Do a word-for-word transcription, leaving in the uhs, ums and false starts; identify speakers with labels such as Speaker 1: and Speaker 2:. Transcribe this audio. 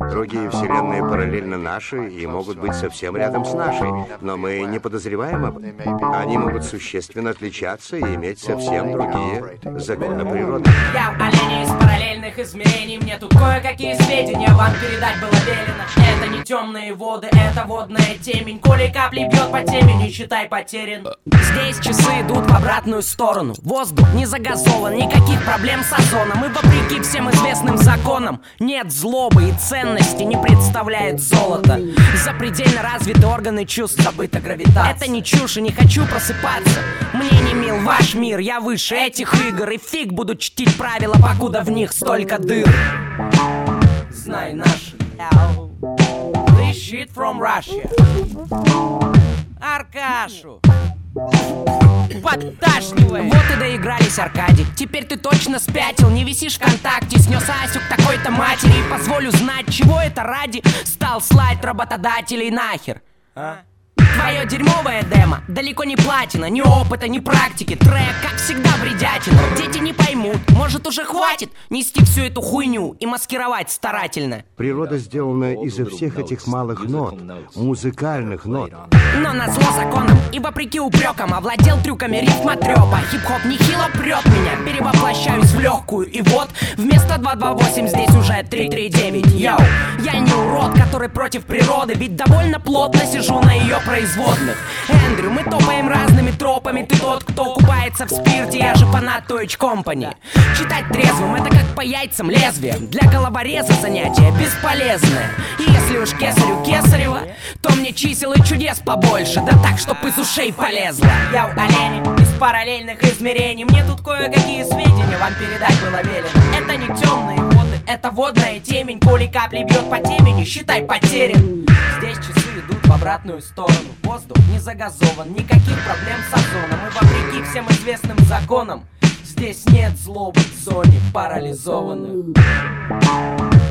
Speaker 1: Другие вселенные параллельно нашей и могут быть совсем рядом с нашей, но мы не подозреваем об этом. Они могут существенно отличаться и иметь совсем другие законы природы.
Speaker 2: Я олень из параллельных измерений. Мне тут кое-какие сведения вам передать было велено. Это не темные воды, это водная темень. Коли капли бьет по темени, считай потерян. Здесь часы идут в обратную сторону. Воздух не загазован, никаких проблем с озоном. И вопреки всем известным законам нет злобы и ценности не представляет золото. Запредельно развиты органы чувств, забыта гравитация. Это не чушь и не хочу просыпаться. Мне не мил ваш мир, я выше этих игр. И фиг буду чтить правила, покуда в них столько дыр. Знай наши. This shit from Russia. Аркашу подташнивает. Вот и доигрались, Аркадий. Теперь ты точно спятил. Не висишь ВКонтакте, снес Асю к такой-то матери. И позволю знать, чего это ради стал слать работодателей нахер. А? Твое дерьмовое демо далеко не платина, ни опыта, ни практики. Трек, как всегда, бредятина. Дети не поймут, может уже хватит нести всю эту хуйню и маскировать старательно.
Speaker 1: Природа сделана из-за всех этих малых нот, музыкальных нот.
Speaker 2: Но назло законам и вопреки упрекам овладел трюками рифмотрепа. Хип-хоп нехило прет меня, перевоплощаюсь в легкую. И вот вместо два два восемь здесь уже три три девять. Йоу, я не урод, который против природы, ведь довольно плотно сижу на ее производных. Эндрю, мы топаем разными тропами. Ты тот, кто купается в спирте, я же фанат Toyage Company. Читать трезвым — это как по яйцам лезвием. Для головореза занятие бесполезное. И если уж кесарю кесарева, то мне чисел и чудес побольше. Да так, чтоб из ушей полезло. Я олень из параллельных измерений. Мне тут кое-какие сведения вам передать было велено. Это не темные воды, это водная темень. Коли капли бьет по темени, считай потерян. Здесь часы идут в обратную сторону. Воздух не загазован, никаких проблем с озоном. И вопреки всем известным законам здесь нет злобы в зоне парализованных.